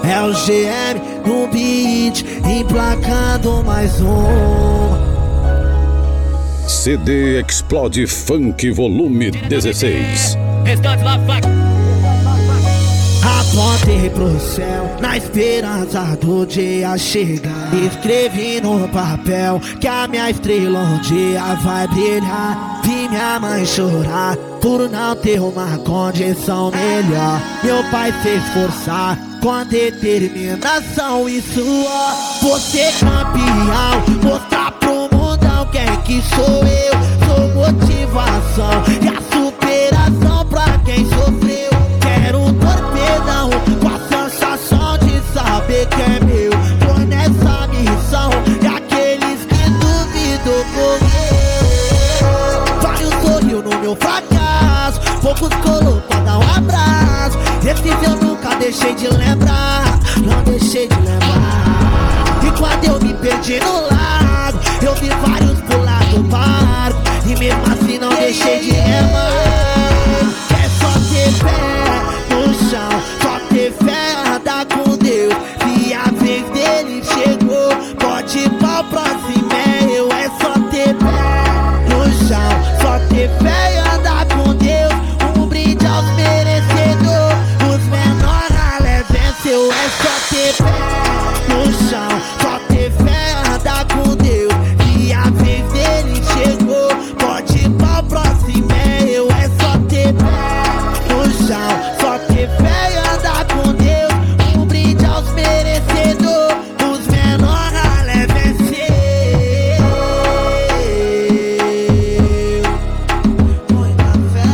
É o GM no beat, emplacando mais um. CD Explode Funk Volume 16. Apontei pro céu na esperança do dia chegar. Escrevi no papel que a minha estrela um dia vai brilhar. Vi minha mãe chorar por não ter uma condição melhor. Meu pai se esforçar com determinação e suor. Você campeão, mostrar pro mundão quem que sou eu. Sou motivação e a superação pra quem sofreu. Quero um torpedão com a sensação de saber que é meu. Tô nessa missão e aqueles que duvidam morreu. Vários sorriu no meu fracasso, poucos colocou a dar um abraço. Esses eu nunca deixei de lembrar, não deixei de lembrar. E quando eu me perdi no lago, eu vi vários pular do barco, e mesmo assim não deixei de remar. É só ter fé no chão, só ter fé, andar com Deus. Se a vez dele chegou, pode ir pra próxima, é eu. É só ter fé no chão, só ter fé e andar com Deus. Um brinde aos merecedores, os menores ralé venceu. É só ter fé no chão, só ter fé, andar com Deus. Se a vez dele chegou, pode ir pra próxima, é eu. É só ter fé no chão, só ter fé e andar com Deus. Um brinde aos merecedores, os menores ralé venceu. Muita fé,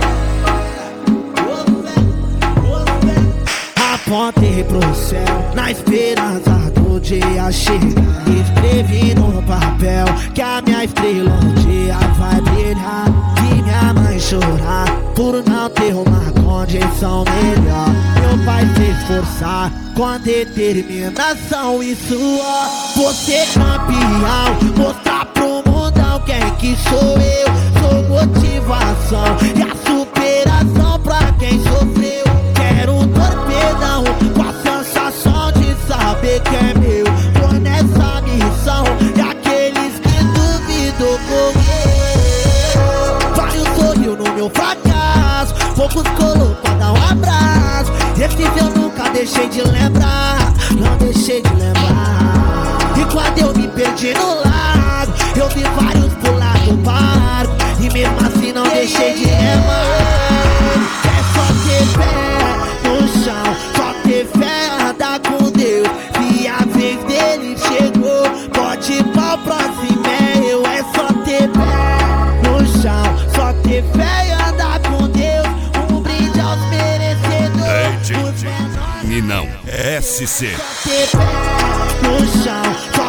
apontei pro céu na esperança do dia chegar. Escrevi no papel que a minha estrela um dia vai brilhar. Vi minha mãe chorar por não ter uma condição melhor. Meu pai se esforçar com determinação e suor. Você campeão, mostrar pro mundão quem que sou eu. Sou motivação e a superação pra quem sofreu. Quero um torpedão com a sensação de saber que é meu. Tô nessa missão e aqueles que duvidam morreu. Vários sorriu no meu fracasso, poucos colocou a dar um abraço. Esses eu nunca deixei de lembrar, não deixei de lembrar. E quando eu me perdi no lago, eu vi vários pular do barco, e mesmo assim não deixei de remar. É só ter fé no chão, só ter fé, andar com Deus. Se a vez dele chegou, pode ir pra próxima, é eu. É só ter fé no chão, só ter fé e andar com Deus. Um brinde aos merecedores, os menores. E não, SC. Só ter fé no chão, só